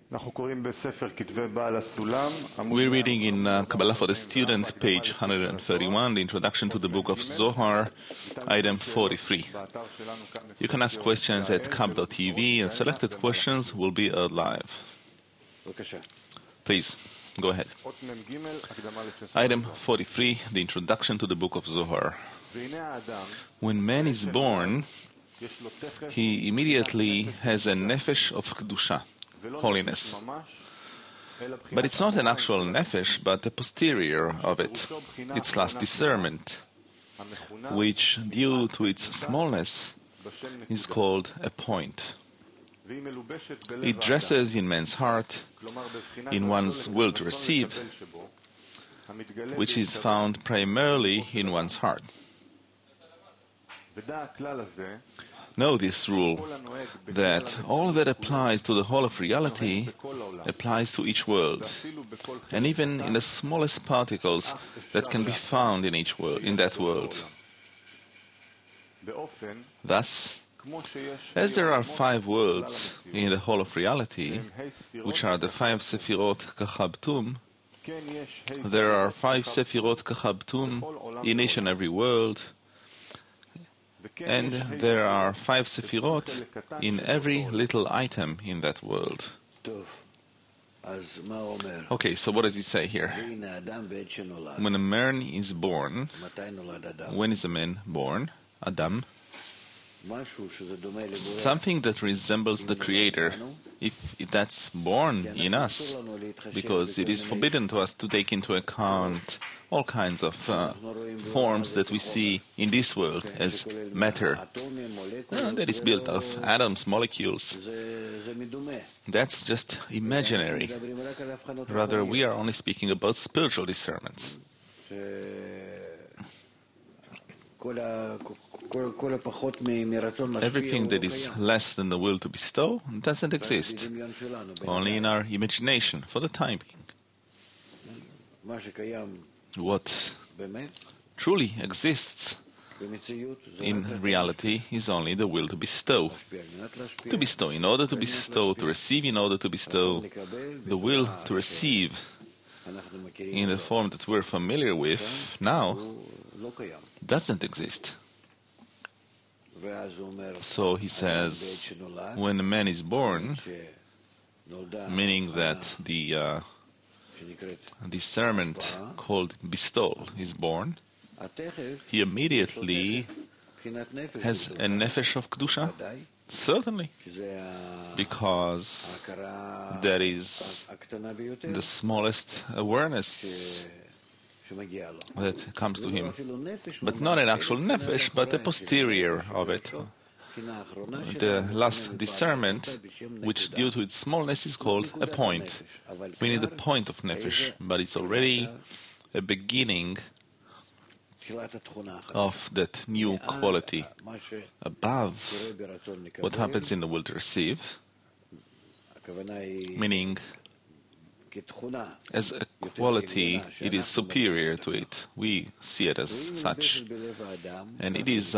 We're reading in Kabbalah for the Student, page 131, the introduction to the book of Zohar, item 43. You can ask questions at kab.tv, and selected questions will be aired live. Please, go ahead. Item 43, the introduction to the book of Zohar. When man is born, he immediately has a nefesh of kedusha, holiness. But it's not an actual nefesh, but a posterior of it, its last discernment, which, due to its smallness, is called a point. It dresses in man's heart, in one's will to receive, which is found primarily in one's heart. Know this rule, that all that applies to the whole of reality applies to each world, and even in the smallest particles that can be found in each world, in that world. Thus, as there are 5 worlds in the whole of reality, which are the 5 Sefirot Kachabtum, there are 5 Sefirot Kachabtum in each and every world, and there are 5 Sefirot in every little item in that world. Okay, so what does he say here? When a man is born, when is a man born? Adam. Something that resembles the Creator, if that's born in us, because it is forbidden to us to take into account all kinds of forms that we see in this world as matter, that is built of atoms, molecules. That's just imaginary. Rather, we are only speaking about spiritual discernments. Everything that is less than the will to bestow doesn't exist, only in our imagination for the time being. What truly exists in reality is only the will to bestow. To bestow in order to bestow, to receive in order to bestow. The will to receive in the form that we're familiar with now doesn't exist. So he says, when a man is born, meaning that the discernment called bestowal is born, he immediately has a nefesh of kedusha. Certainly, because that is the smallest awareness that comes to him, but not an actual nefesh, but a posterior of it. The last discernment, which due to its smallness is called a point, meaning the point of nefesh, but it's already a beginning of that new quality above what happens in the will to receive, meaning as a quality, it is superior to it. We see it as such. And it is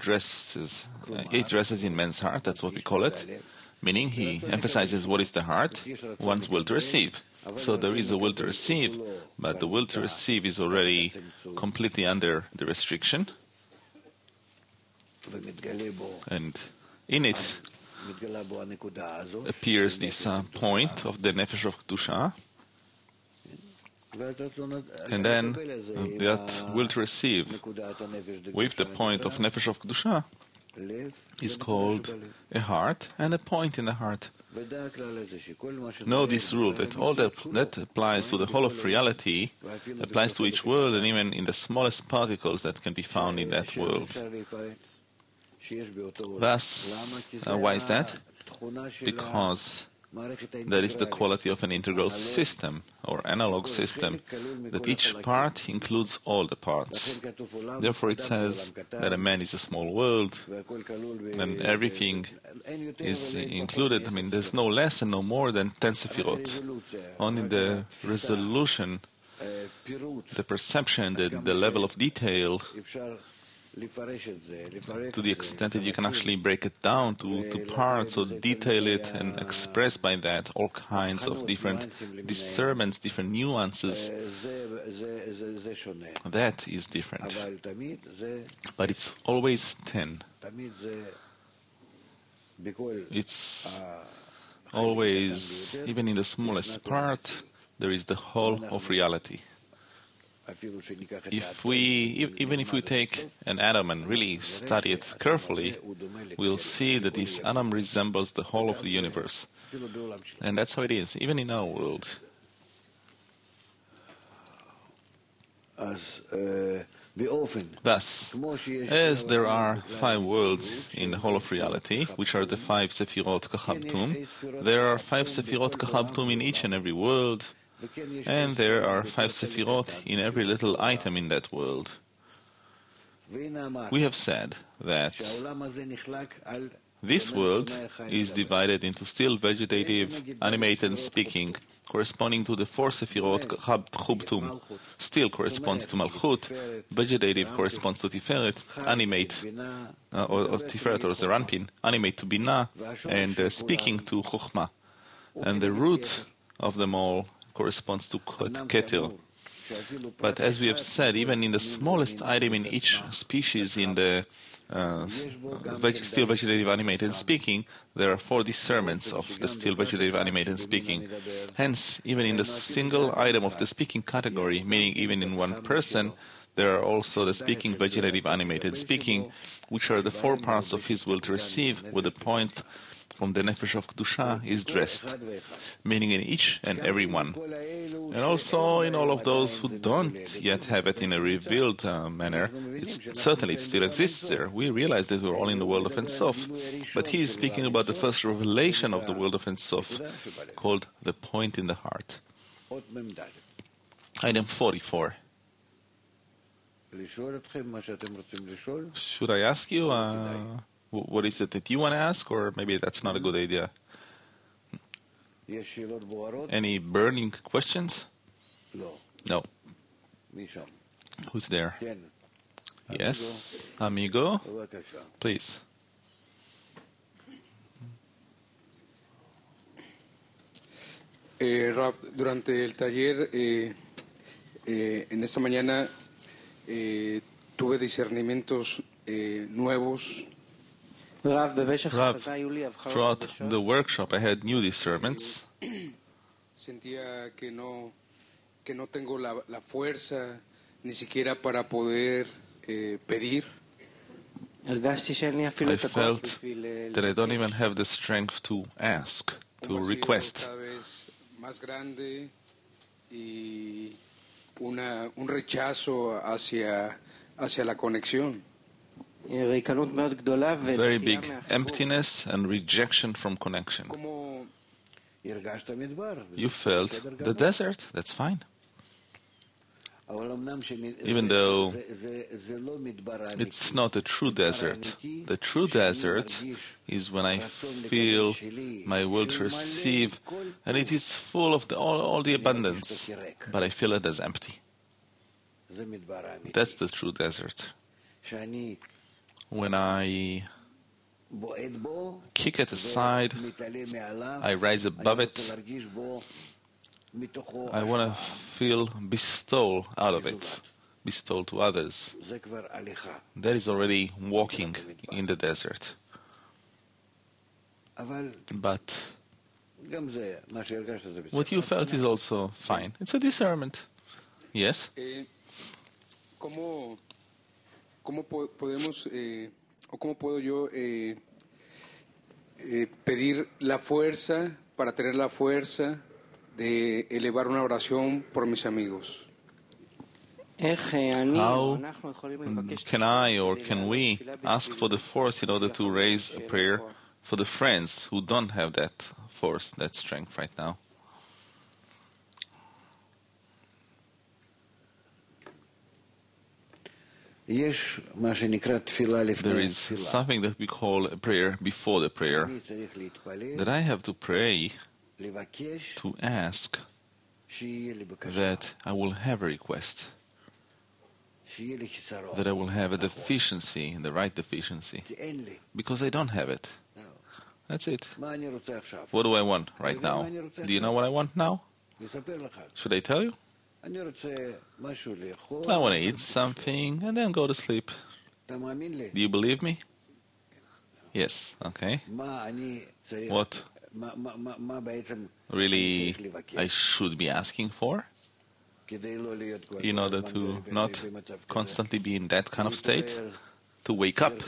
it dresses in man's heart, that's what we call it. Meaning he emphasizes what is the heart, one's will to receive. So there is a will to receive, but the will to receive is already completely under the restriction. And in it appears this point of the nefesh of kedusha, and then that will to receive with the point of nefesh of kedusha is called a heart and a point in the heart. Know this rule, that all that applies to the whole of reality applies to each world, and even in the smallest particles that can be found in that world. Thus, why is that? Because that is the quality of an integral system or analog system, that each part includes all the parts. Therefore it says that a man is a small world and everything is included. I mean, there's no less and no more than 10 Sefirot. Only the resolution, the perception, the level of detail to the extent that you can actually break it down to parts or detail it and express by that all kinds of different discernments, different nuances, that is different. But it's always 10. It's always, even in the smallest part, there is the whole of reality. Even if we take an atom and really study it carefully, we'll see that this atom resembles the whole of the universe. And that's how it is, even in our world. Thus, as there are 5 worlds in the whole of reality, which are the 5 Sefirot Kachabtum, there are 5 Sefirot Kachabtum in each and every world, and there are 5 Sefirot in every little item in that world. We have said that this world is divided into still, vegetative, animated, and speaking, corresponding to the 4 Sefirot Chubtum. Still corresponds to Malchut, vegetative corresponds to Tiferet, animate, or Tiferet or Zeranpin, animate to Binah, and speaking to Chokhmah. And the root of them all corresponds to Keter. But as we have said, even in the smallest item in each species in the still vegetative, animated, and speaking, there are 4 discernments of the still vegetative, animated, and speaking. Hence, even in the single item of the speaking category, meaning even in one person, there are also the speaking, vegetative, animated, speaking, which are the 4 parts of his will to receive, with the point from the Nefesh of Kedusha is dressed, meaning in each and every one. And also in all of those who don't yet have it in a revealed manner, certainly it still exists there. We realize that we're all in the world of Ein Sof, but he is speaking about the first revelation of the world of Ein Sof, called the point in the heart. Item 44. Should I ask you what is it that you want to ask, or maybe that's not a good idea? Any burning questions? No. Who's there? Yes, amigo. Please. Rav, durante el taller en esta mañana tuve discernimientos nuevos. Rav, throughout the workshop I had new discernments. Sentía que no tengo la fuerza ni siquiera para poder pedir. I felt that I don't even have the strength to ask, to request. Más grande y un rechazo hacia la conexión. Very big emptiness and rejection from connection. You felt the desert, that's fine. Even though it's not a true desert. The true desert is when I feel my will to receive, and it is full of all the abundance, but I feel it as empty. That's the true desert. When I kick it aside, I rise above it, I want to feel bestowed out of it, bestowed to others. That is already walking in the desert. But what you felt is also fine. It's a discernment. Yes? ¿Cómo podemos o cómo puedo yo pedir la fuerza para tener la fuerza de elevar una oración por mis amigos? How can I or can we ask for the force in order to raise a prayer for the friends who don't have that force, that strength right now? There is something that we call a prayer before the prayer, that I have to pray, to ask that I will have a request, that I will have a deficiency, the right deficiency, because I don't have it. That's it. What do I want right now? Do you know what I want now? Should I tell you? I want to eat something and then go to sleep. Do you believe me? Yes. Okay. What really I should be asking for in order to not constantly be in that kind of state? To wake up,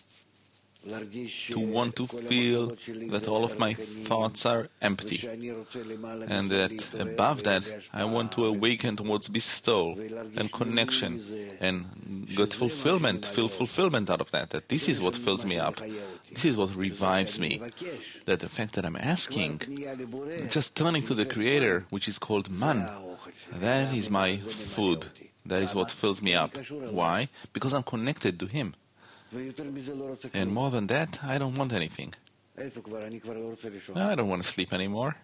to want to feel that all of my thoughts are empty, and that above that I want to awaken towards bestowal and connection and get fulfillment, feel fulfillment out of that, that this is what fills me up, this is what revives me, that the fact that I'm asking, just turning to the Creator, which is called man, that is my food, that is what fills me up. Why? Because I'm connected to Him. And more than that, I don't want anything. I don't want to sleep anymore.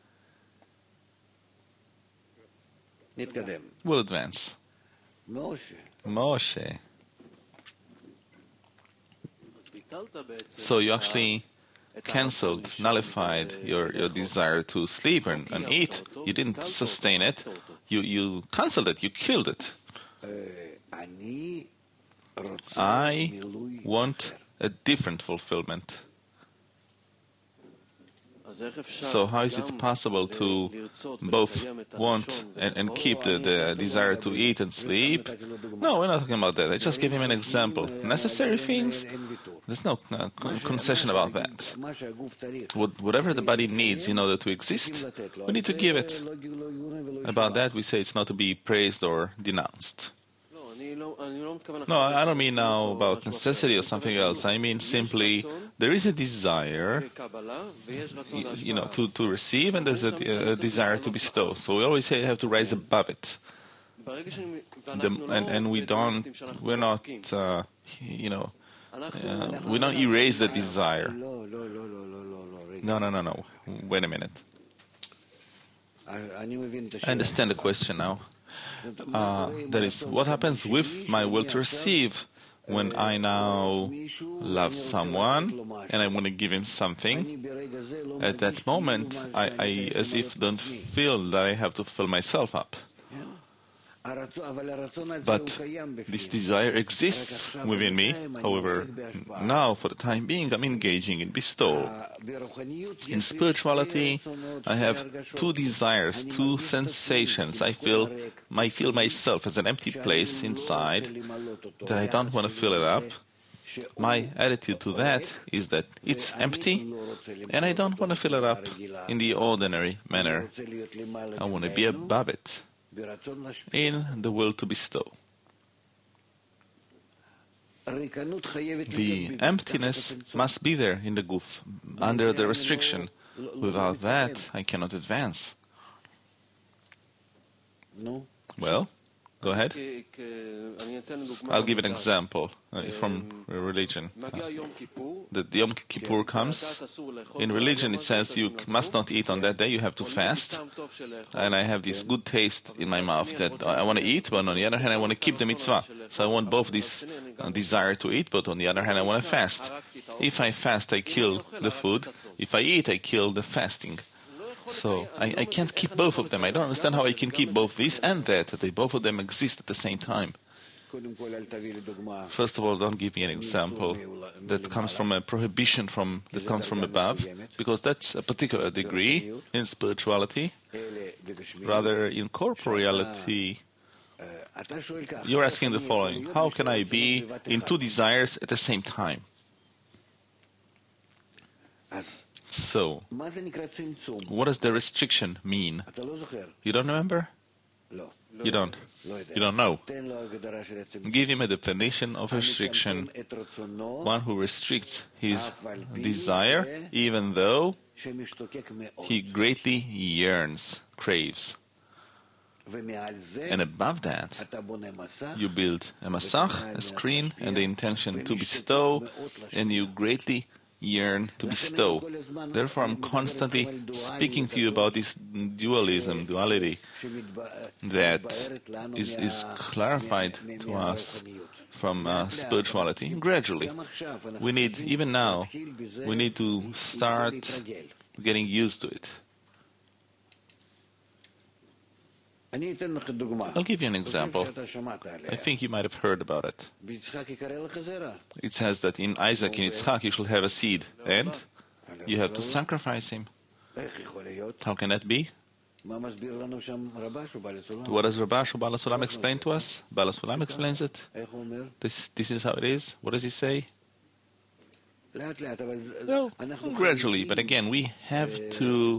We'll advance. Moshe. So you actually cancelled, nullified your desire to sleep and eat. You didn't sustain it. You cancelled it. You killed it. I want a different fulfillment. So how is it possible to both want and keep the desire to eat and sleep? No, we're not talking about that. I just gave him an example. Necessary things, there's no concession about that. Whatever the body needs in order to exist, we need to give it. About that, we say it's not to be praised or denounced. No, I don't mean now about necessity or something else. I mean simply there is a desire, to receive, and there's a desire to bestow. So we always say you have to rise above it. We don't erase the desire. No. Wait a minute. I understand the question now. That is, what happens with my will to receive when I now love someone and I want to give him something? At that moment, I as if don't feel that I have to fill myself up. But this desire exists within me. However, now, for the time being, I'm engaging in bestowal. In spirituality, I have two desires, two sensations. I feel myself as an empty place inside that I don't want to fill it up. My attitude to that is that it's empty and I don't want to fill it up in the ordinary manner. I want to be above it, in the will to bestow. The emptiness must be there in the guf, under the restriction. Without that, I cannot advance. Well, go ahead. I'll give an example from religion. The Yom Kippur comes. In religion it says you must not eat on that day, you have to fast. And I have this good taste in my mouth that I want to eat, but on the other hand I want to keep the mitzvah. So I want both this desire to eat, but on the other hand I want to fast. If I fast, I kill the food. If I eat, I kill the fasting. So I can't keep both of them. I don't understand how I can keep both this and that both of them exist at the same time. First of all, don't give me an example that comes from a prohibition that comes from above, because that's a particular degree in spirituality. Rather, in corporeality, you're asking the following: how can I be in two desires at the same time? So, what does the restriction mean? You don't remember? You don't. You don't know. Give him a definition of restriction. One who restricts his desire, even though he greatly yearns, craves. And above that, you build a masach, a screen, and the intention to bestow, and you greatly yearn to bestow. Therefore, I'm constantly speaking to you about this duality that is clarified to us from spirituality gradually. We need, even now, we need to start getting used to it. I'll give you an example. I think you might have heard about it. It says that in Isaac, in Yitzchak, you shall have a seed, and you have to sacrifice him. How can that be? What does Rabash or Baal HaSulam explain to us? Baal HaSulam explains it. This is how it is. What does he say? No, gradually, but again, we have to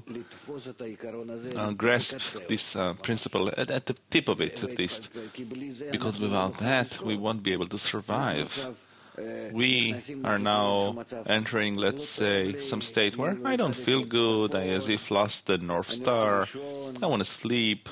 grasp this principle at the tip of it, at least, because without that, we won't be able to survive. We are now entering, let's say, some state where I don't feel good, I as if lost the North Star, I want to sleep,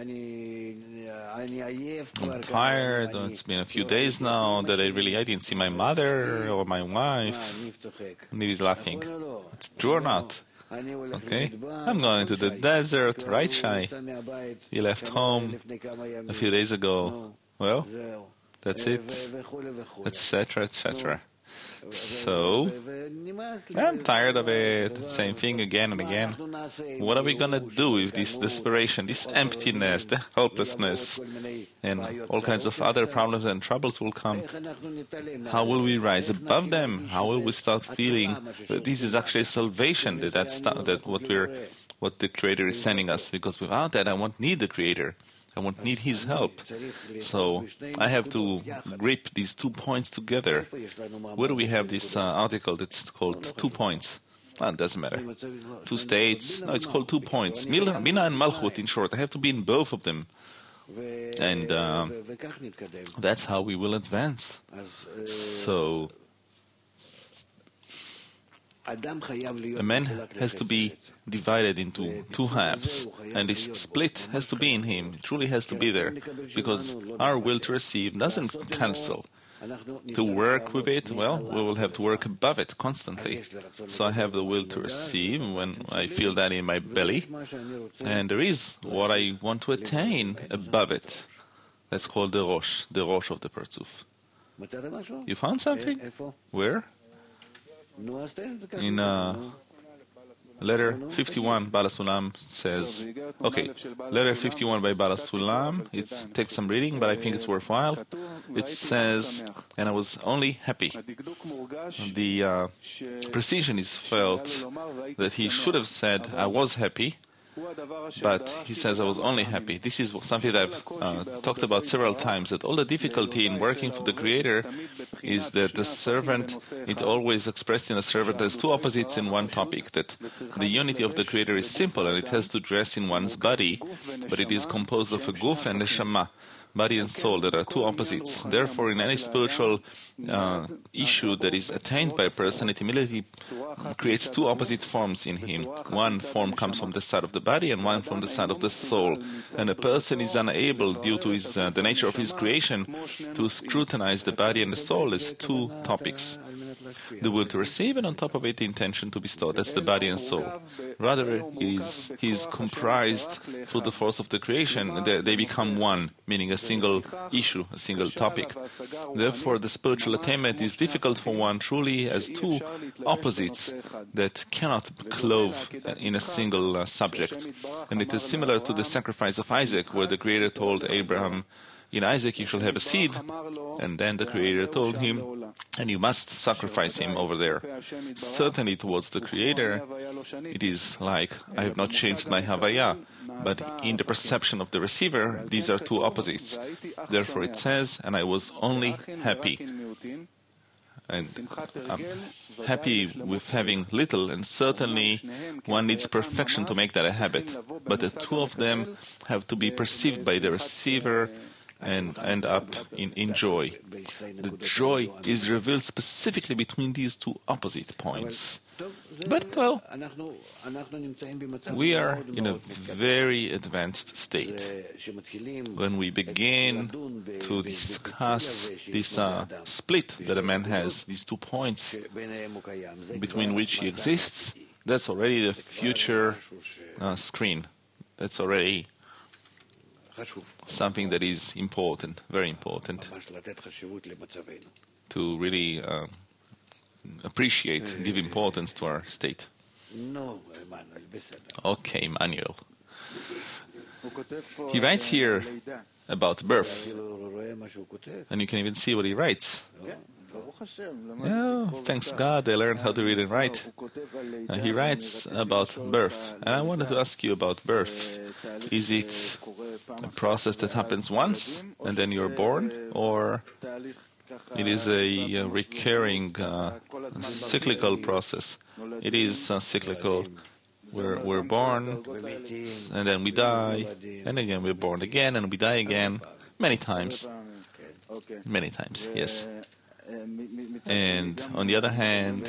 I'm tired, it's been a few days now that I didn't see my mother or my wife. And he's laughing. It's true or not? Okay, I'm going to the desert, right, Shai? He left home a few days ago. Well, that's it, etc., etc. So, I'm tired of it, same thing again and again. What are we going to do with this desperation, this emptiness, the helplessness, and all kinds of other problems and troubles will come? How will we rise above them? How will we start feeling that this is actually salvation, that what the Creator is sending us? Because without that, I won't need the Creator. I won't need his help. So I have to grip these 2 points together. Where do we have this article that's called 2 points? It doesn't matter. 2 states. No, it's called 2 points. Bina and Malchut, in short. I have to be in both of them. And that's how we will advance. So a man has to be divided into 2 halves, and this split has to be in him. It truly has to be there, because our will to receive doesn't cancel. To work with it, well, we will have to work above it constantly. So I have the will to receive when I feel that in my belly, and there is what I want to attain above it. That's called the Rosh of the Parzuf. You found something? Where? In letter 51, Baal HaSulam says, okay, letter 51 by Baal HaSulam, it takes some reading, but I think it's worthwhile. It says, and I was only happy. The precision is felt that he should have said, I was happy, but he says, I was only happy. This is something that I've talked about several times, that all the difficulty in working for the Creator is that the servant, it's always expressed in a servant as 2 opposites in one topic, that the unity of the Creator is simple and it has to dress in one's body, but it is composed of a guf and a neshama, body and soul, that are 2 opposites. Therefore, in any spiritual issue that is attained by a person, it immediately creates 2 opposite forms in him. One form comes from the side of the body and one from the side of the soul. And a person is unable, due to the nature of his creation, to scrutinize the body and the soul as 2 topics. The will to receive, and on top of it, the intention to bestow. That's the body and soul. Rather, he is comprised through the force of the creation. They become one, meaning a single issue, a single topic. Therefore, the spiritual attainment is difficult for one truly as 2 opposites that cannot clove in a single subject. And it is similar to the sacrifice of Isaac, where the Creator told Abraham, in Isaac you shall have a seed, and then the Creator told him, and you must sacrifice him over there. Certainly towards the Creator, it is like, I have not changed my Havaya, but in the perception of the receiver, these are 2 opposites. Therefore it says, and I was only happy. And I'm happy with having little, and certainly one needs perfection to make that a habit. But the 2 of them have to be perceived by the receiver and end up in joy. The joy is revealed specifically between these 2 opposite points. But, well, we are in a very advanced state. When we begin to discuss this split that a man has, these 2 points between which he exists, that's already the future screen. That's already something that is important, very important, to really appreciate, give importance to our state. Okay, Manuel. He writes here about birth, and you can even see what he writes. Oh, thanks God, I learned how to read and write. He writes about birth, and I wanted to ask you about birth. Is it a process that happens once, and then you're born, or it is a recurring, cyclical process? It is cyclical. We're born, and then we die, and again we're born again, and we die again, many times. Many times, yes. And on the other hand,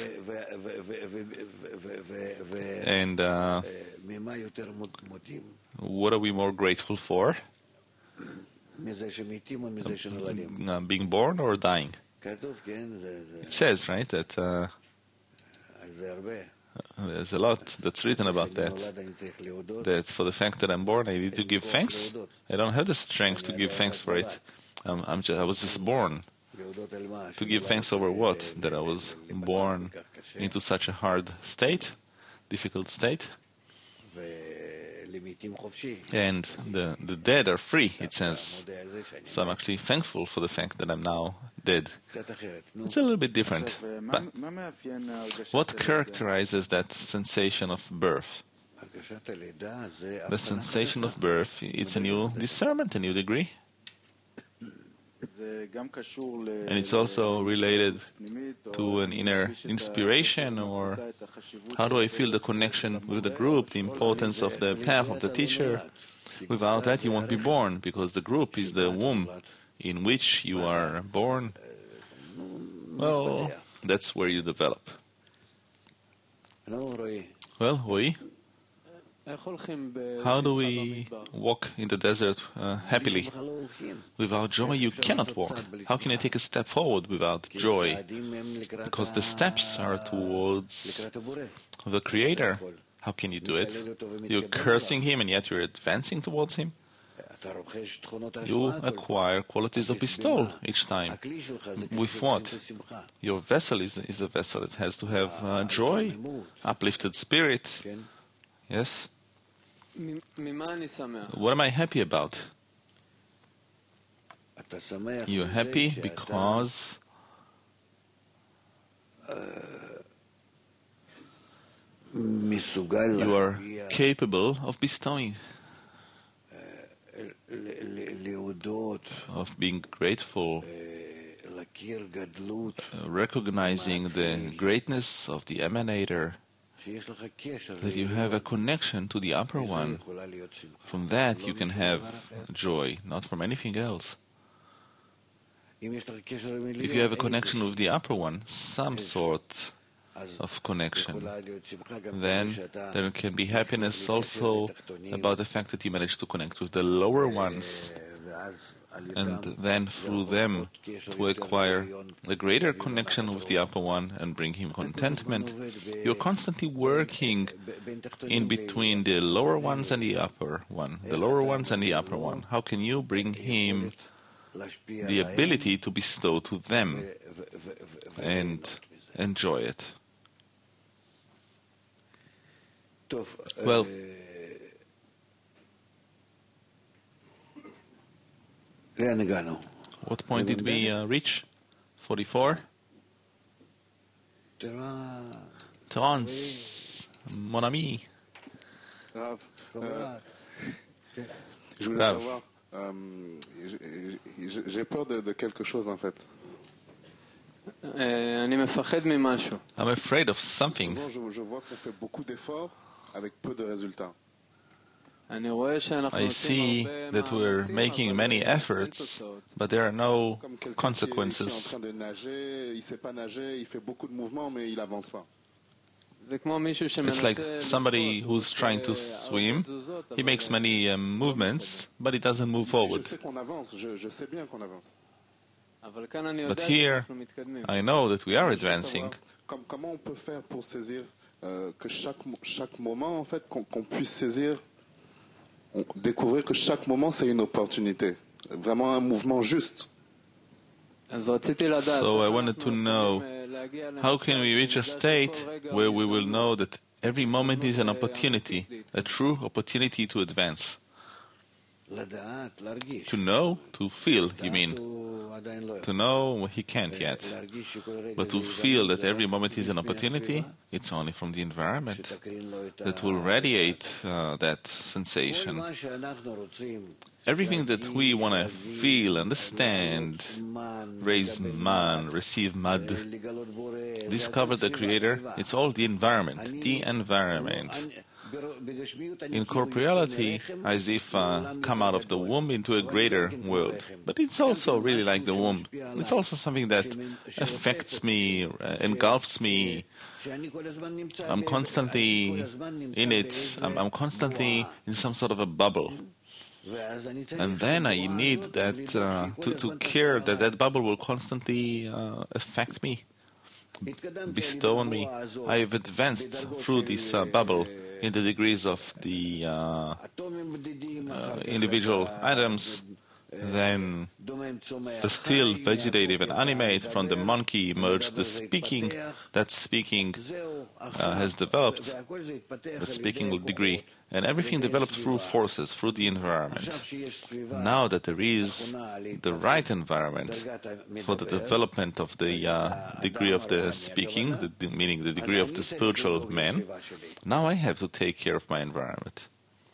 what are we more grateful for? Being born or dying? It says, right, that there's a lot that's written about that. That for the fact that I'm born, I need to give thanks. I don't have the strength to give thanks for it. I was just born. To give thanks over what? That I was born into such a hard state, difficult state. And the dead are free, it says. So I'm actually thankful for the fact that I'm now dead. It's a little bit different. But what characterizes that sensation of birth? The sensation of birth, it's a new discernment, a new degree. And it's also related to an inner inspiration, or how do I feel the connection with the group, the importance of the path of the teacher. Without that you won't be born, because the group is the womb in which you are born. Well, that's where you develop. Well, Roy, how do we walk in the desert happily? Without joy you cannot walk. How can you take a step forward without joy? Because the steps are towards the Creator. How can you do it? You're cursing Him and yet you're advancing towards Him? You acquire qualities of bestowal each time. With what? Your vessel is a vessel. It has to have joy, uplifted spirit. Yes? What am I happy about? You're happy because you are capable of bestowing, of being grateful, recognizing the greatness of the emanator, that you have a connection to the upper one. From that you can have joy, not from anything else. If you have a connection with the upper one, some sort of connection, then there can be happiness also about the fact that you managed to connect with the lower ones, and then through them to acquire a greater connection with the upper one and bring him contentment. You're constantly working in between the lower ones and the upper one, the lower ones and the upper one. How can you bring him the ability to bestow to them and enjoy it? Well, what point did we reach? 44? Terence, mon ami. Rav, je voulais savoir, j'ai peur de quelque chose en fait. I'm afraid of something. Souvent, je vois qu'on fait beaucoup d'efforts avec peu de résultats. I see that we're making many efforts, but there are no consequences. Il est en train de nager, il ne sait pas nager, il fait beaucoup de mouvements, mais il n'avance pas. It's like somebody who's trying to swim. He makes many movements, but he doesn't move forward. But here, I know that we are advancing. Comment on peut faire pour saisir que chaque moment, en fait, qu'on puisse saisir, découvrir que chaque moment, c'est une opportunité. Vraiment un mouvement juste. So I wanted to know, how can we reach a state where we will know that every moment is an opportunity, a true opportunity to advance? To know, to feel, you mean? To know, he can't yet. But to feel that every moment is an opportunity, it's only from the environment that will radiate that sensation. Everything that we want to feel, understand, raise man, receive mad, discover the Creator, it's all the environment, the environment. In corporeality, as if come out of the womb into a greater world. But it's also really like the womb. It's also something that affects me, engulfs me. I'm constantly in it. I'm constantly in some sort of a bubble. And then I need that to care that that bubble will constantly affect me, bestow on me. I have advanced through this bubble in the degrees of the individual atoms. Then the still, vegetative, and animate, from the monkey emerged the speaking. That speaking has developed, the speaking degree. And everything developed through forces, through the environment. Now that there is the right environment for the development of the degree of the speaking, meaning the degree of the spiritual man, now I have to take care of my environment.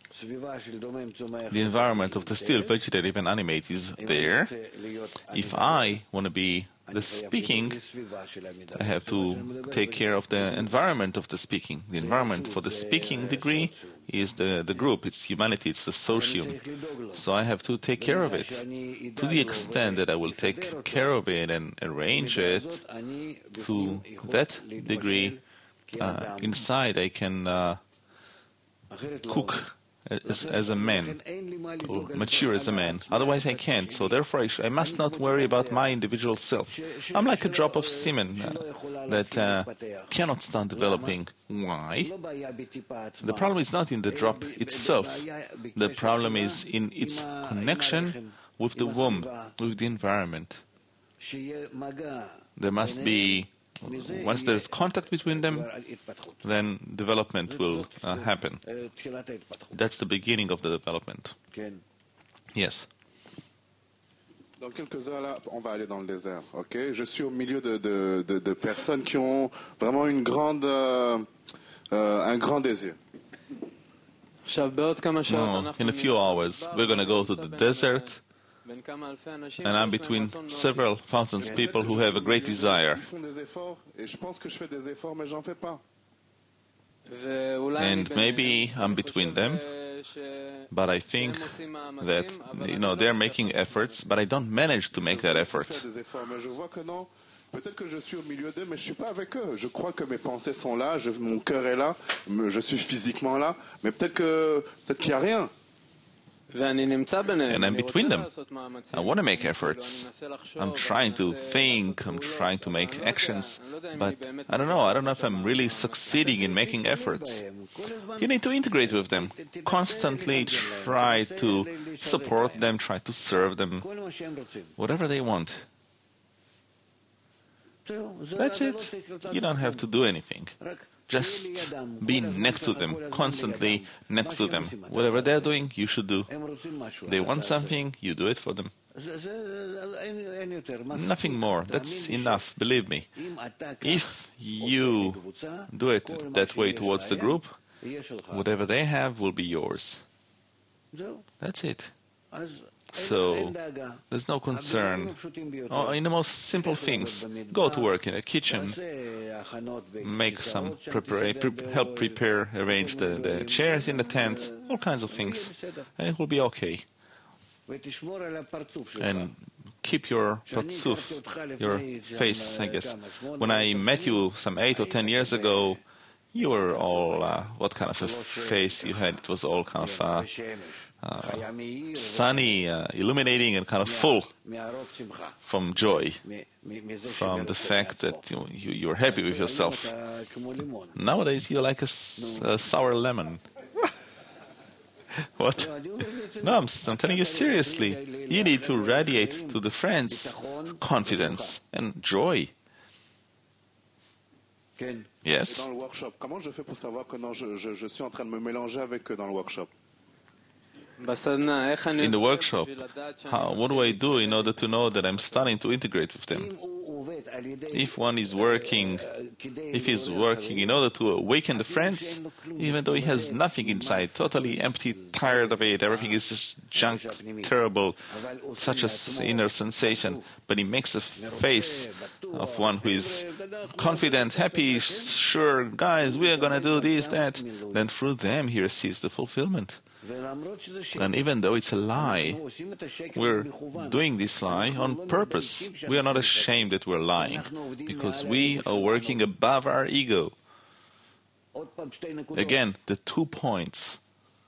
The environment of the still, vegetative, and animate is there. If I want to be the speaking, I have to take care of the environment of the speaking. The environment for the speaking degree is the group, it's humanity, it's the socium. So I have to take care of it. To the extent that I will take care of it and arrange it to that degree, inside I can cook as a man, or mature as a man. Otherwise I can't. So therefore I must not worry about my individual self. I'm like a drop of semen that cannot start developing. Why? The problem is not in the drop itself. The problem is in its connection with the womb, with the environment. There must be, once there is contact between them, then development will happen. That's the beginning of the development. Yes. Dans quelques heures, là, on va aller dans le désert, ok? Je suis au milieu de personnes qui ont vraiment un grand désir. In a few hours, we're going to go to the desert, and I'm between several thousands of people who have a great desire. And maybe I'm between them, but I think that they're making efforts, but I don't manage to make that effort. Peut-être que je suis au milieu d'eux, mais je ne suis pas avec eux. Je crois que mes pensées sont là, mon cœur est là, je suis physiquement là, mais peut-être qu'il n'y a rien. And I'm between them. I want to make efforts. I'm trying to think, I'm trying to make actions, but I don't know if I'm really succeeding in making efforts. You need to integrate with them. Constantly try to support them, try to serve them, whatever they want. That's it. You don't have to do anything. Just be next to them, constantly next to them. Whatever they're doing, you should do. They want something, you do it for them. Nothing more. That's enough, believe me. If you do it that way towards the group, whatever they have will be yours. That's it. So there's no concern. In the most simple things, go to work in a kitchen, make some help prepare, arrange the chairs in the tent, all kinds of things, and it will be okay. And keep your parzuf, your face, I guess. When I met you some 8 or 10 years ago, You were all, what kind of a face you had? It was all kind of sunny, illuminating, and kind of full from joy, from the fact that you're happy with yourself. Nowadays, you're like a sour lemon. What? No, I'm telling you seriously. You need to radiate to the friends confidence and joy. Yes? Dans le workshop, comment je fais pour savoir que non, je suis en train de me mélanger avec eux dans le workshop? In the workshop, what do I do in order to know that I'm starting to integrate with them? If one is working, if he's working in order to awaken the friends, even though he has nothing inside, totally empty, tired of it, everything is just junk, terrible, such an inner sensation, but he makes a face of one who is confident, happy, sure, guys, we are going to do this, that, then through them he receives the fulfillment. And even though it's a lie, we're doing this lie on purpose. We are not ashamed that we're lying, because we are working above our ego. Again, the 2 points.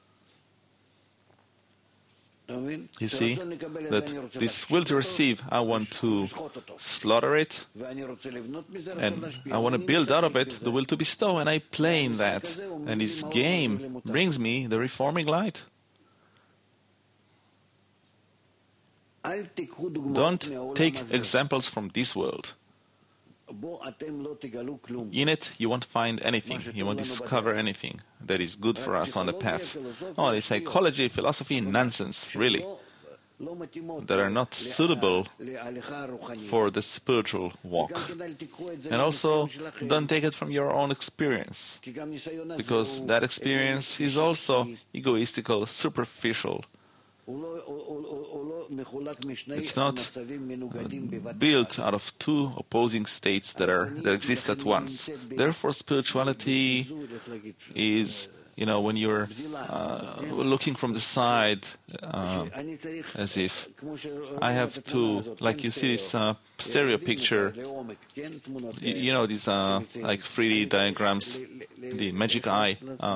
You see, that this will to receive, I want to slaughter it, and I want to build out of it the will to bestow, and I play in that. And this game brings me the reforming light. Don't take examples from this world. In it, you won't find anything. You won't discover anything that is good for us on the path. Oh, it's psychology, philosophy, nonsense, really, that are not suitable for the spiritual walk. And also, don't take it from your own experience, because that experience is also egoistical, superficial. It's not built out of two opposing states that exist at once. Therefore, spirituality is, when you're looking from the side, as if I have to, like you see this stereo picture, these like 3D diagrams, the magic eye.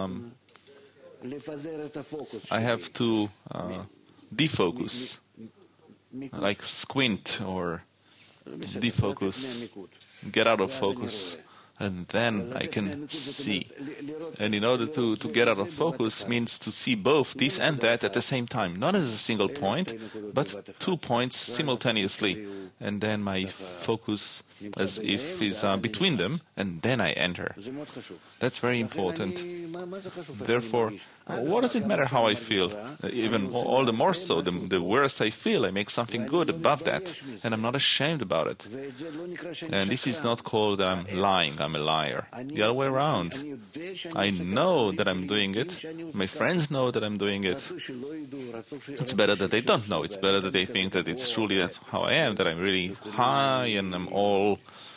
I have to defocus, like squint or defocus, get out of focus, and then I can see. And in order to get out of focus means to see both this and that at the same time, not as a single point, but 2 points simultaneously. And then my focus as if is between them, and then I enter. That's very important. Therefore, what does it matter how I feel? Even all the more so, the worse I feel, I make something good above that, and I'm not ashamed about it. And this is not called that I'm lying, I'm a liar. The other way around. I know that I'm doing it. My friends know that I'm doing it. It's better that they don't know. It's better that they think that it's truly that how I am, that I'm really high and I'm all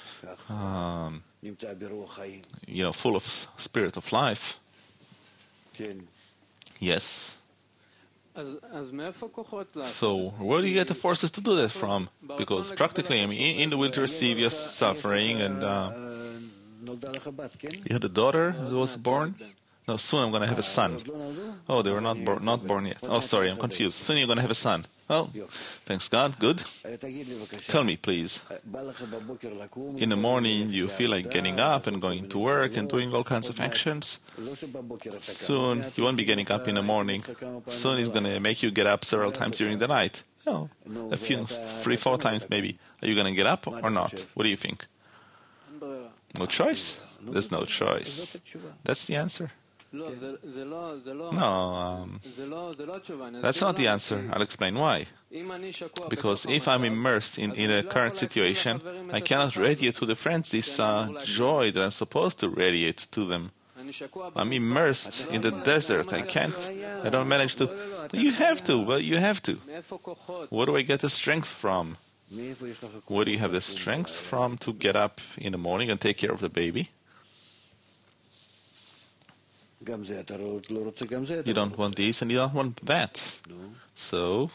full of spirit of life. Yes. So where do you get the forces to do that from? Because practically, in the will to receive, you're suffering, and you had a daughter who was born? No, soon I'm going to have a son. Oh, they were not born yet. Oh, sorry, I'm confused. Soon you're going to have a son. Oh, thanks God, good. Tell me, please. In the morning, you feel like getting up and going to work and doing all kinds of actions. Soon, you won't be getting up in the morning. Soon, it's going to make you get up several times during the night. Oh, a few, 3-4 times maybe. Are you going to get up or not? What do you think? No choice? There's no choice. That's the answer. No, that's not the answer. I'll explain why. Because if I'm immersed in a current situation, I cannot radiate to the friends this joy that I'm supposed to radiate to them. I'm immersed in the desert. I don't manage to. You have to, but you have to. Where do I get the strength from? Where do you have the strength from to get up in the morning and take care of the baby? You don't want this and you don't want that. So,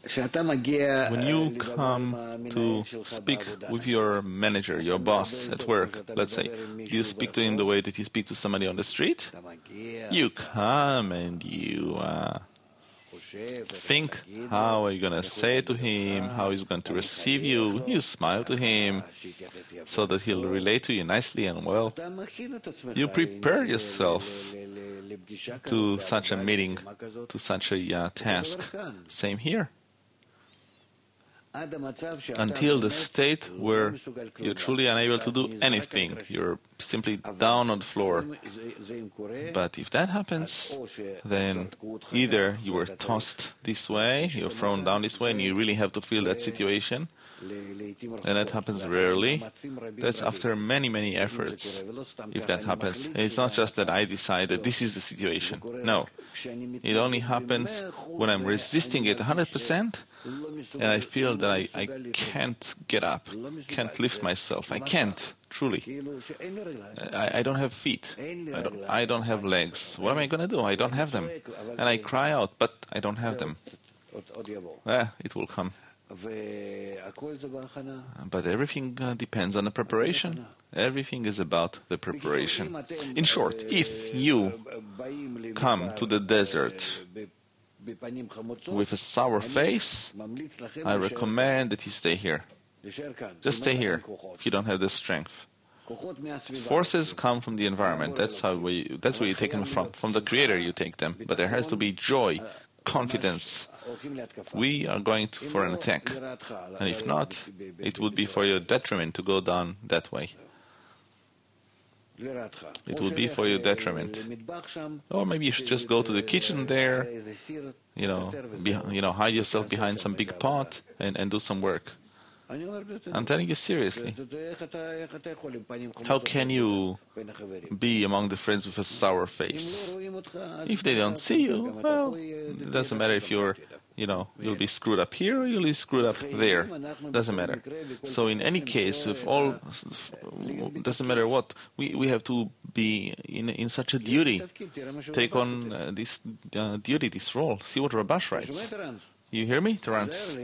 When you come to speak with your manager, your boss at work, let's say, do you speak to him the way that you speak to somebody on the street? You come and you think, how are you going to say it to him, how he's going to receive you. You smile to him so that he'll relate to you nicely and well. You prepare yourself to such a meeting, to such a task. Same here. Until the state where you're truly unable to do anything. You're simply down on the floor. But if that happens, then either you were tossed this way, you're thrown down this way, and you really have to feel that situation. And that happens rarely. That's after many, many efforts, if that happens. And it's not just that I decide that this is the situation. No. It only happens when I'm resisting it 100%, and I feel that I can't get up, can't lift myself. I can't, truly. I don't have feet. I don't have legs. What am I going to do? I don't have them. And I cry out, but I don't have them. It will come. But everything depends on the preparation. Everything is about the preparation. In short, if you come to the desert with a sour face, I recommend that you stay here. Just stay here if you don't have the strength. Forces come from the environment. That's where you take them from the Creator you take them. But there has to be joy, confidence. We are going for an attack. And if not, it would be for your detriment to go down that way. It would be for your detriment. Or maybe you should just go to the kitchen there, hide yourself behind some big pot and do some work. I'm telling you seriously. How can you be among the friends with a sour face? If they don't see you, well, it doesn't matter if you'll be screwed up here or you'll be screwed up there. Doesn't matter. So in any case, doesn't matter what, we have to be in such a duty. Take on this duty, this role. See what Rabash writes. You hear me, Terence?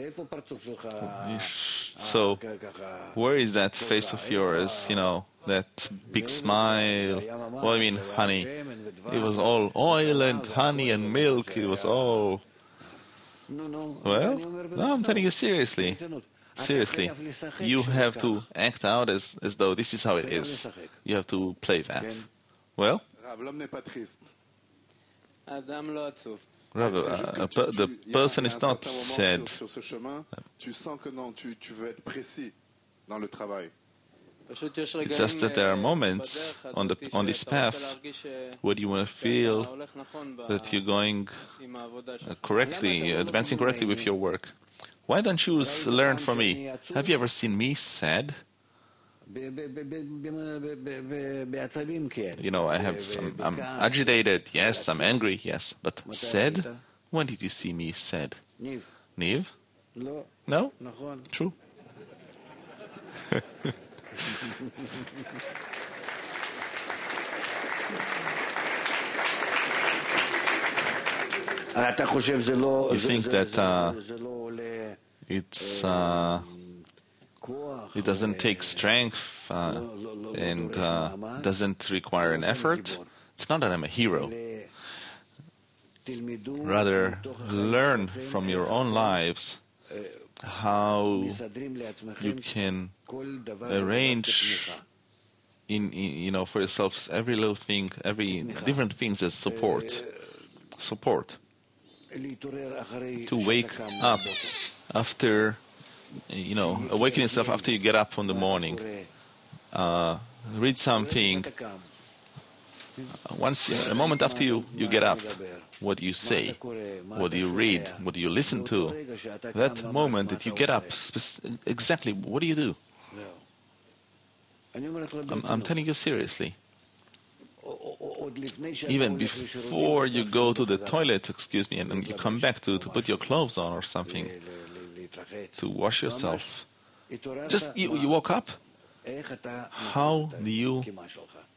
So, where is that face of yours, that big smile? Well, I mean, honey. It was all oil and honey and milk. It was all... Well, no, I'm telling you seriously. Seriously. You have to act out as though this is how it is. You have to play that. Well? Rather, the person is not sad. It's just that there are moments on this path where you want to feel that you're going correctly, advancing correctly with your work. Why don't you learn from me? Have you ever seen me sad? I'm agitated, yes, I'm angry, yes, but sad? When did you see me sad? Niv? No? True. You think that it doesn't take strength and doesn't require an effort? It's not that I'm a hero. Rather, learn from your own lives how you can arrange for yourselves every little thing, every different things as support. To wake up after, awaken yourself after you get up in the morning. Read something. A moment after you get up, what do you say? What do you read? What do you listen to? That moment that you get up, exactly, what do you do? I'm telling you seriously. Even before you go to the toilet, and you come back to put your clothes on or something, to wash yourself. Just, you woke up. How do you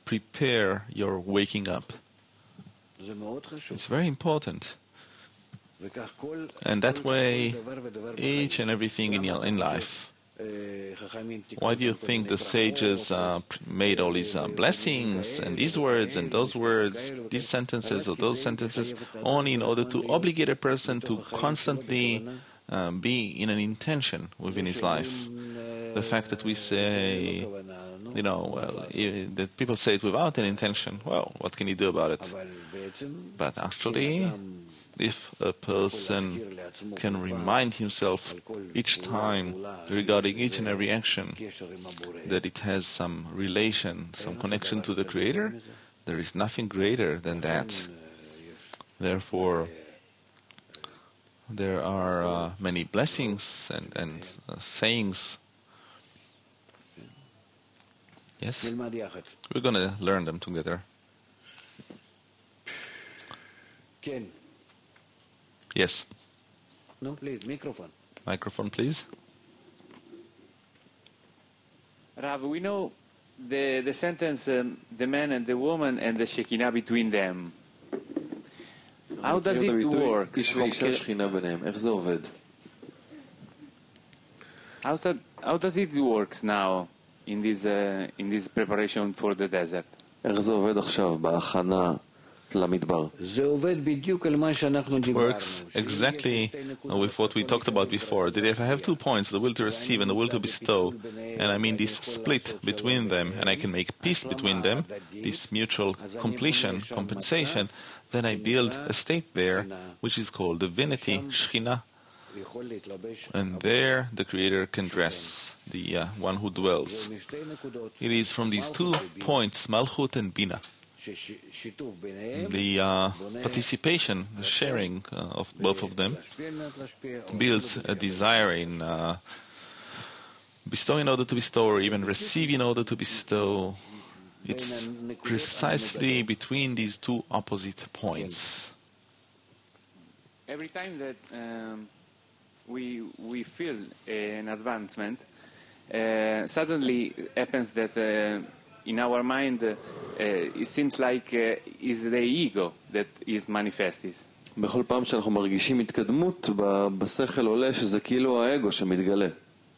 prepare your waking up? It's very important. And that way, each and everything in life. Why do you think the sages made all these blessings and these words and those words, these sentences or those sentences, only in order to obligate a person to constantly be in an intention within his life? The fact that we say, that people say it without an intention, well, what can you do about it? But actually, if a person can remind himself each time regarding each and every action that it has some relation, some connection to the Creator, there is nothing greater than that. Therefore, there are many blessings and sayings. Yes? We're going to learn them together. Yes. No, please, microphone. Microphone, please. Rav, we know the sentence, the man and the woman and the Shekinah between them. How does it work? How does it work now in this preparation for the desert? It works exactly with what we talked about before. That if I have 2 points, the will to receive and the will to bestow, and I mean this split between them, and I can make peace between them, this mutual completion, compensation, then I build a state there which is called divinity, Shekhinah. And there the Creator can dress, the one who dwells. It is from these 2 points, Malchut and Bina, the participation, the sharing of both of them builds a desire in bestow in order to bestow, or even receive in order to bestow. It's precisely between these 2 opposite points. Every time that we feel an advancement, suddenly happens that in our mind, it seems like is the ego that is manifestis. בכל פעם שאנחנו מרגישים התקדמות, בשכל עולה שזה כאילו האגו שמתגלה.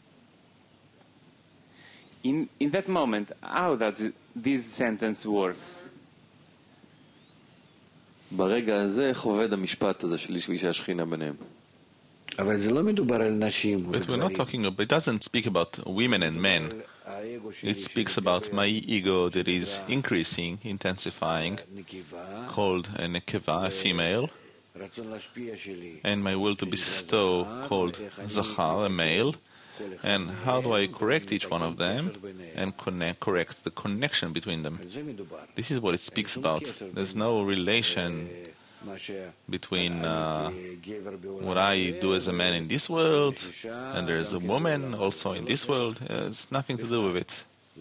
In that moment, how does this sentence works? ברגע הזה, איך עובד המשפט הזה של איש ואישה השכינה ביניהם? But we're not talking about, it doesn't speak about women and men. It speaks about my ego that is increasing, intensifying, called a nekeva, a female, and my will to bestow, called zachar, a male. And how do I correct each one of them and correct the connection between them? This is what it speaks about. There's no relation between what I do as a man in this world and there's a woman also in this world. It's nothing to do with it.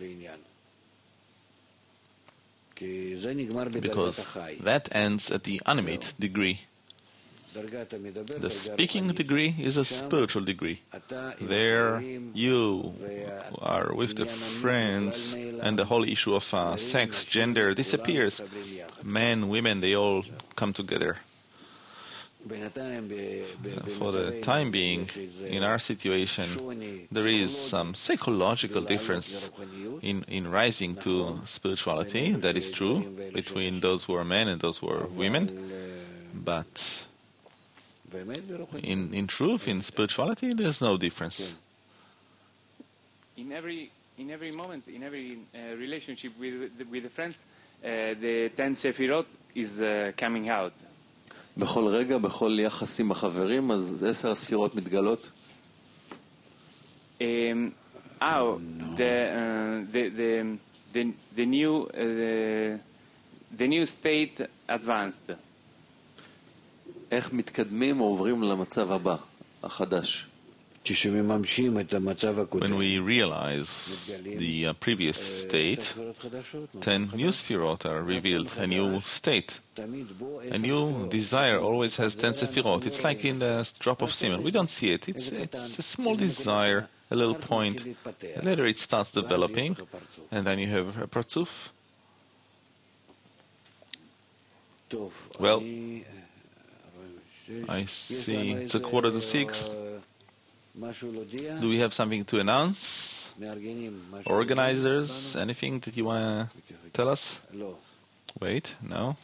Because that ends at the animate degree. The speaking degree is a spiritual degree. There you are with the friends and the whole issue of sex, gender disappears. Men, women, they all come together. For the time being, in our situation, there is some psychological difference in rising to spirituality. That is true between those who are men and those who are women. But in truth, in spirituality, there's no difference. In every moment, in every relationship with the friends, the 10 Sefirot is coming out. בכל רגע, בכל יחסים החברים, אז 10 הספירות מתגלות? How the new state advanced. איך מתקדמים או עוברים למצב הבא, החדש? When we realize the previous state, 10 new sefirot are revealed, a new state. A new desire always has 10 sefirot. It's like in a drop of semen. We don't see it. It's a small desire, a little point. Later it starts developing, and then you have a parzuf. I see it's 5:45. Do we have something to announce? Organizers, anything that you want to tell us? Wait, no.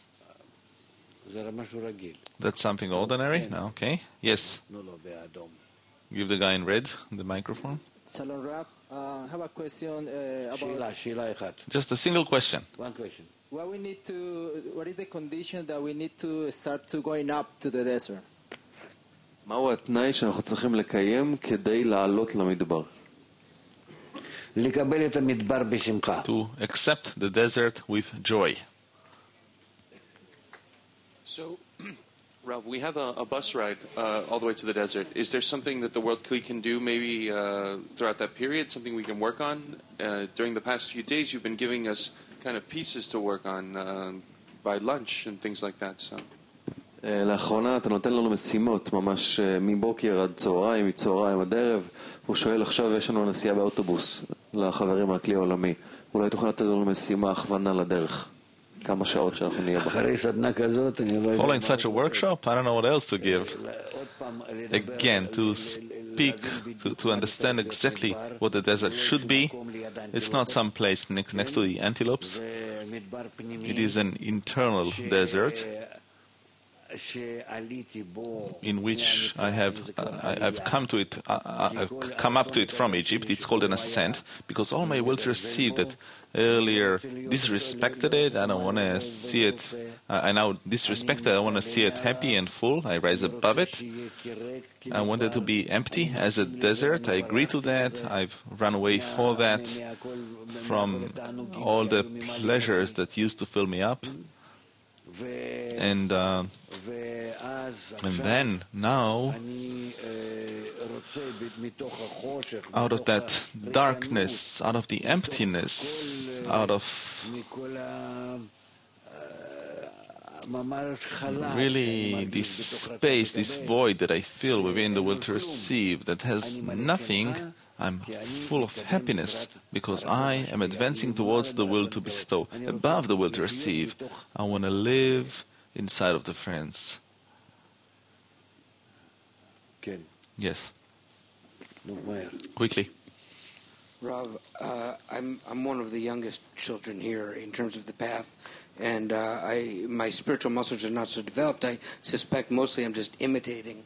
That's something ordinary? No, okay. Yes. Give the guy in red the microphone. Shalom, Rab. I have a question about... Just a single question. One question. What is the condition that we need to start to going up to the desert? מהו התנאי שאנחנו צריכים לקיים כדי לעלות למדבר? לקבל את המדבר בשמחה. To accept the desert with joy. So, Rav, we have a bus ride all the way to the desert. Is there something that the World Clique can do maybe throughout that period, something we can work on? During the past few days, you've been giving us kind of pieces to work on by lunch and things like that. So. לאחרונה אתה נותן לנו משימות ממש מבוקר עד צהריים, מצהריים עד ערב. הוא שואל עכשיו יש לנו נסיעה באוטובוס לחברים מהכלי העולמי. אולי תוכל לתת לנו משימה, הכוונה לדרך. כמה שעות שאנחנו נהיה אחרי סדנה כזאת אני לא יודע. Following such a workshop, I don't know what else to give. Again, to speak, to understand exactly what the desert should be. It's not some place next to the antelopes. It is an internal desert in which I've come to it. I've come up to it from Egypt. It's called an ascent because all my will received that earlier disrespected it. I don't want to see it. I now disrespect it. I want to see it happy and full. I rise above it. I want it to be empty as a desert. I agree to that. I've run away for that from all the pleasures that used to fill me up. And then, now, out of that darkness, out of the emptiness, out of really this space, this void that I feel within the will to receive, that has nothing, I'm full of happiness because I am advancing towards the will to bestow, above the will to receive. I want to live inside of the friends. Yes. Quickly. Rav, I'm one of the youngest children here in terms of the path, and my spiritual muscles are not so developed. I suspect mostly I'm just imitating.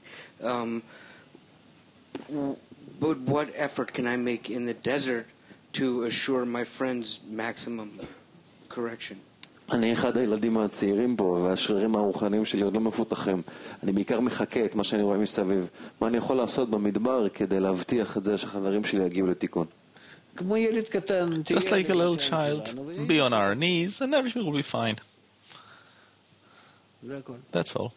But what effort can I make in the desert to assure my friends maximum correction? אני אחד הילדים הצעירים פה, והשרירים הרוחניים שלי עוד לא מפותחים. אני בעיקר מחכה את מה שאני רואה מסביב. מה אני יכול לעשות במדבר כדי להבטיח את זה שהחברים שלי יגיעו לתיקון? Just like a little child, be on our knees and everything will be fine. That's all.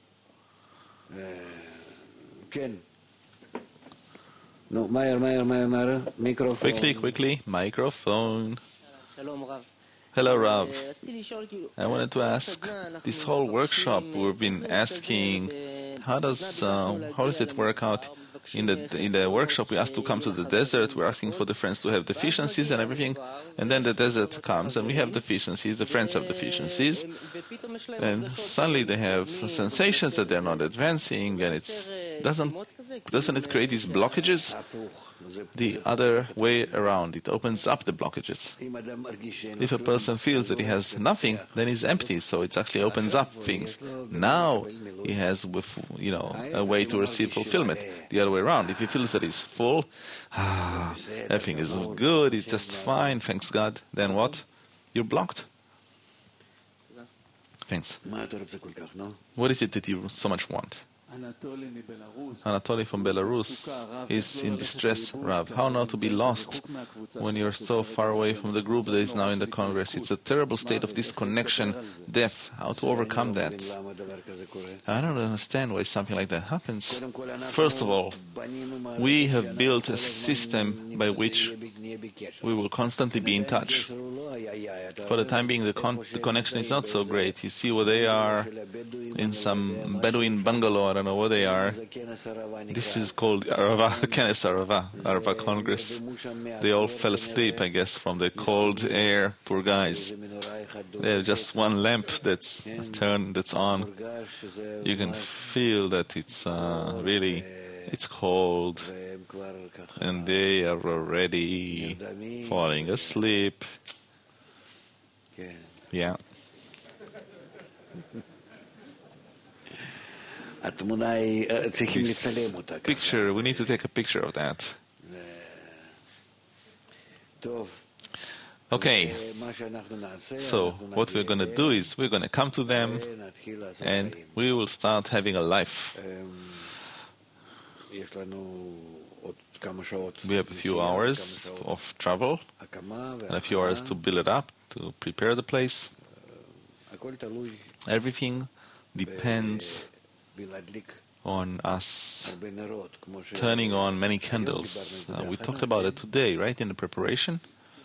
No, Meyer, microphone. Quickly, microphone. Hello, Rav. I wanted to ask, this whole workshop we've been asking, how does it work out? In the workshop, we asked to come to the desert. We're asking for the friends to have deficiencies and everything. And then the desert comes and we have deficiencies. The friends have deficiencies. And suddenly they have sensations that they're not advancing. And doesn't it create these blockages? The other way around. It opens up the blockages. If a person feels that he has nothing, then he's empty. So it actually opens up things. Now he has, a way to receive fulfillment. The other way around. If he feels that he's full, everything is good, it's just fine, thanks God. Then what? You're blocked. Thanks. What is it that you so much want? Anatoly from Belarus is in distress, Rav. How not to be lost when you're so far away from the group that is now in the Congress? It's a terrible state of disconnection, death. How to overcome that? I don't understand why something like that happens. First of all, we have built a system by which we will constantly be in touch. For the time being, the connection is not so great. You see where they are in some Bedouin bungalow, don't know what they are. This is called Arava, Kenes Arava Congress. They all fell asleep, I guess, from the cold air, poor guys. There's just one lamp that's turned, that's on. You can feel that it's really, it's cold, and they are already falling asleep. Yeah. Picture, we need to take a picture of that. Okay, so what we're going to do is we're going to come to them and we will start having a life. We have a few hours of travel and a few hours to build it up, to prepare the place. Everything depends on us turning on many candles. We talked about it today, right, in the preparation?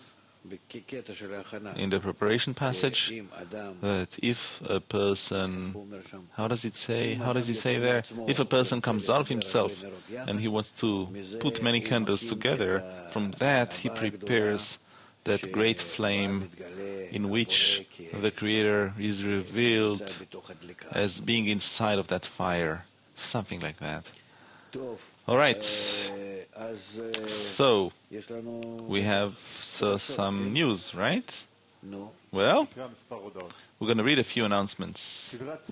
In the preparation passage, that if a person, how does it say there? If a person comes out of himself and he wants to put many candles together, from that he prepares that great flame in which the Creator is revealed as being inside of that fire. Something like that. All right. So, we have some news, right? Well, we're going to read a few announcements.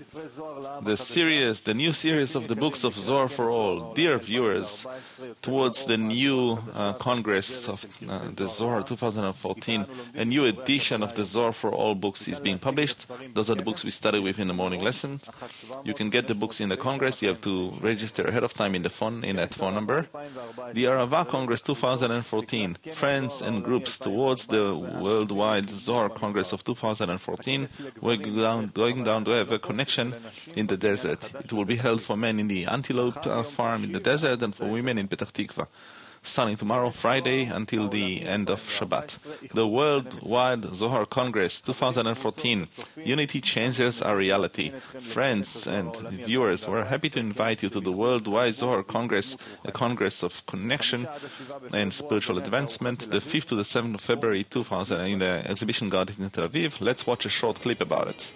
The new series of the books of Zohar for All. Dear viewers, towards the new Congress of the Zohar 2014, a new edition of the Zohar for All books is being published. Those are the books we study with in the morning lesson. You can get the books in the Congress. You have to register ahead of time in that phone number. The Arava Congress 2014, Friends and Groups towards the Worldwide Zohar Congress of 2014. We're going down to have a connection in the desert. It will be held for men in the Antelope farm in the desert and for women in Petach Tikva. Starting tomorrow, Friday, until the end of Shabbat. The Worldwide Zohar Congress 2014. Unity changes our reality. Friends and viewers, we're happy to invite you to the Worldwide Zohar Congress, a congress of connection and spiritual advancement, the 5th to the 7th of February 2000 in the Exhibition Garden in Tel Aviv. Let's watch a short clip about it.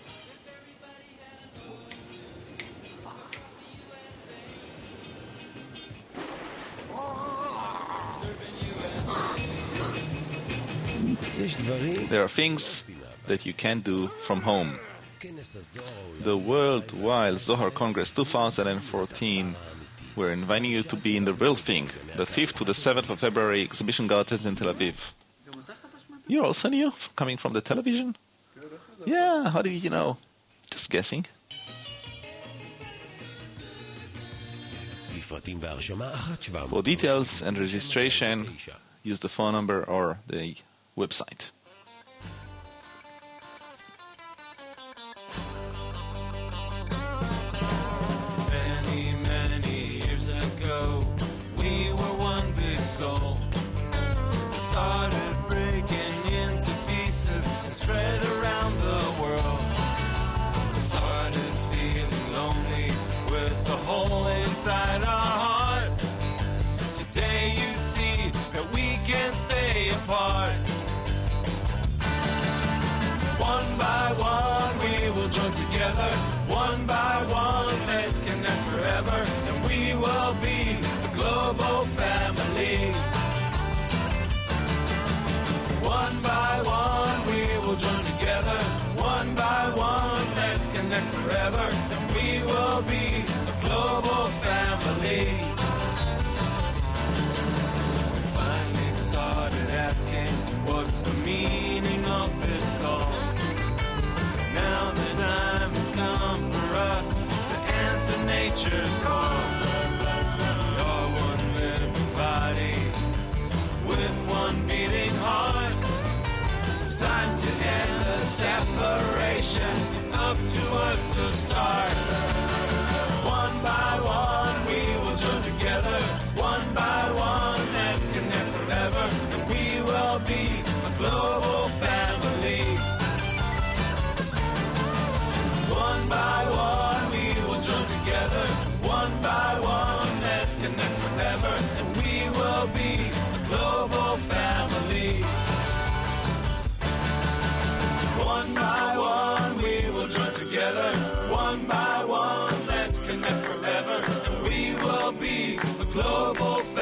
There are things that you can't do from home. The Worldwide Zohar Congress 2014, we're inviting you to be in the real thing, the 5th to the 7th of February, Exhibition Gardens in Tel Aviv. You're also new, coming from the television? Yeah, how did you know? Just guessing. For details and registration, use the phone number or the website. Many, many years ago, we were one big soul. It started breaking into pieces and spread around the world. We started feeling lonely with the hole inside our hearts. Today you see that we can't stay apart. One by one we will join together. One by one, let's connect forever. And we will be the global family. One by one we will join together. One by one, let's connect forever. And we will be the global family. We finally started asking, what's the meaning of this all? Now the time has come for us to answer nature's call. We are one living body with one beating heart. It's time to end the separation. It's up to us to start. One by one we will join together. One by one, let's connect forever. And we will be a global family. One by one we will join together. One global